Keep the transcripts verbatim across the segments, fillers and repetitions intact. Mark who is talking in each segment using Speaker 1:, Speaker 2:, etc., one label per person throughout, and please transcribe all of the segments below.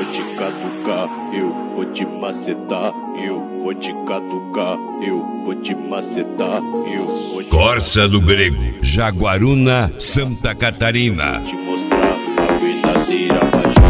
Speaker 1: te catucar, eu vou te macetar, eu vou te catucar, eu vou te macetar, eu vou te
Speaker 2: Corsa do Grego, Jaguaruna, Santa Catarina.
Speaker 1: te mostrar a verdadeira magia.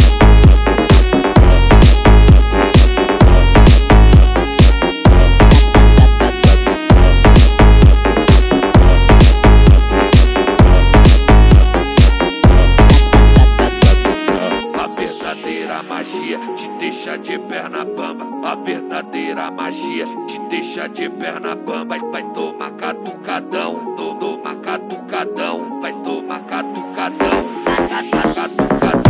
Speaker 3: A magia te deixa de perna bamba. A verdadeira magia te deixa de perna bamba. Vai tomar catucadão, to- toma catucadão, vai tomar catucadão, catucadão, catucadão,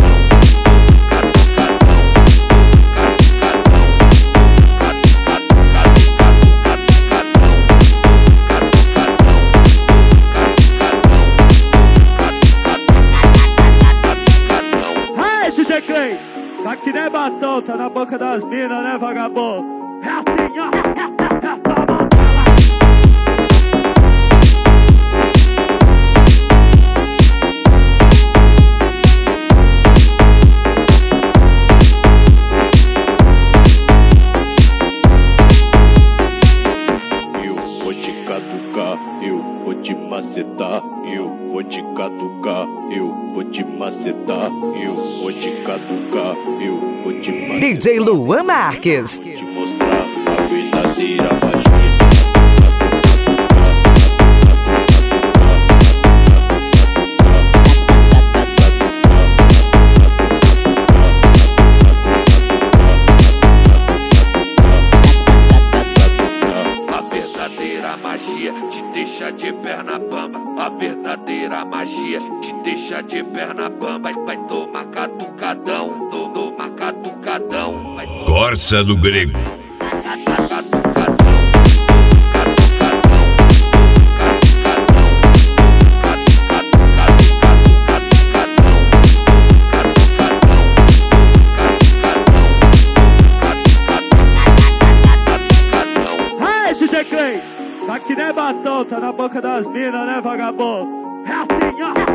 Speaker 4: D J Clay, tá que nem batom, tá na boca das minas, né, vagabundo? É assim, ó, é, é, é, é só uma bala.
Speaker 1: Eu vou te catucar, eu vou te macetar, eu vou te catucar, eu vou te macetar, eu vou te catucar, eu vou te macetar.
Speaker 5: D J Luan Marques.
Speaker 1: Te mostrar a verdadeira magia.
Speaker 3: A verdadeira magia te deixa de perna bamba. A verdadeira magia te deixa de perna bamba. Vai tomar catucadão, to- toma catucadão, vai tomar
Speaker 2: Corsa do Grego,
Speaker 3: catucadão, catucadão,
Speaker 4: Hey, D J Clay, tá que nem batom, tá na boca das minas, né, vagabundo? É assim, ó,